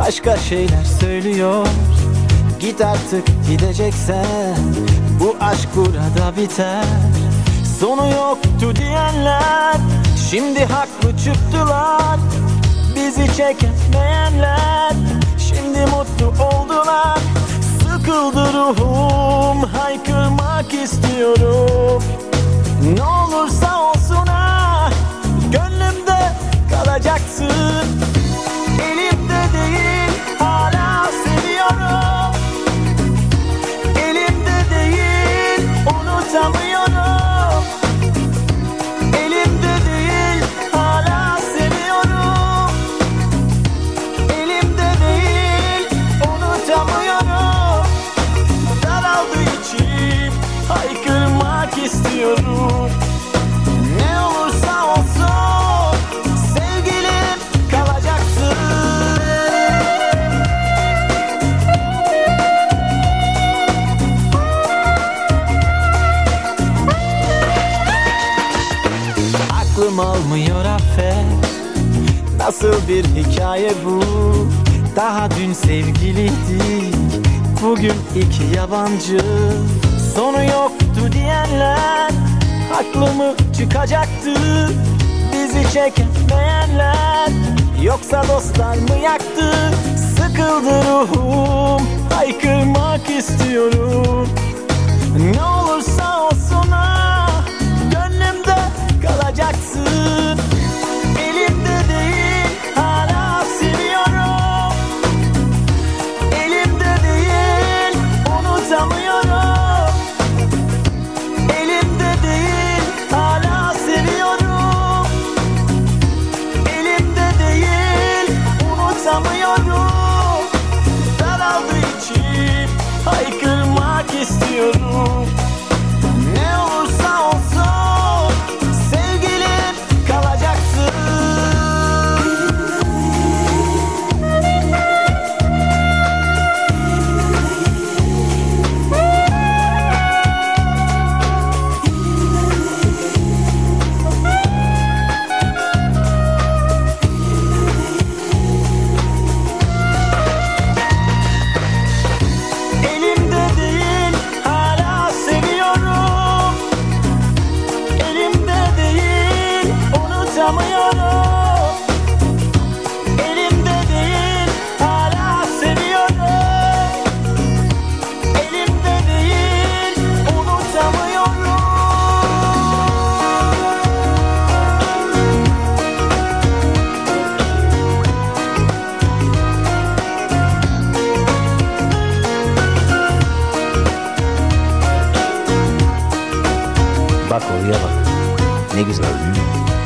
başka şeyler söylüyor. Git artık gideceksen, bu aşk burada biter. Sonu yoktu diyenler şimdi haklı çıktılar. Bizi çekemeyenler şimdi mutlu oldular. Sıkıldı ruhum, haykırmak istiyorum. Ne olursa olsun ha, gönlümde kalacaksın. Elimde değil, hala seviyorum. Elimde değil, unutamıyorum. Elimde değil, hala seviyorum. Elimde değil, unutamıyorum. Daraldı içim, haykırmak istiyorum. Ne olursa olsun sevgilim kalacaksın. Aklım almıyor affet, nasıl bir hikaye bu? Daha dün sevgiliydik, bugün iki yabancı. Sonu yoktu diyenler haklı mı çıkacaktı? Bizi çekemeyenler yoksa dostlar mı yaktı? Sıkıldı ruhum, haykırmak istiyorum. Ne olursa olsun ha, gönlümde kalacaksın. Elimde değil, hala seviyorum. Elimde değil, unutamıyorum. Elimde değil, hala seviyorum. Elimde değil, unutamıyorum. Daraldı içim, haykırmak istiyorum. Ne olursa olsun sevgilim kalacaksın. Elimde değil, hala seviyorum. Elimde değil, unutamıyorum. Elimde değil, hala seviyorum. Elimde değil, unutamıyorum. Bak oraya bak. Ne güzel değil mi?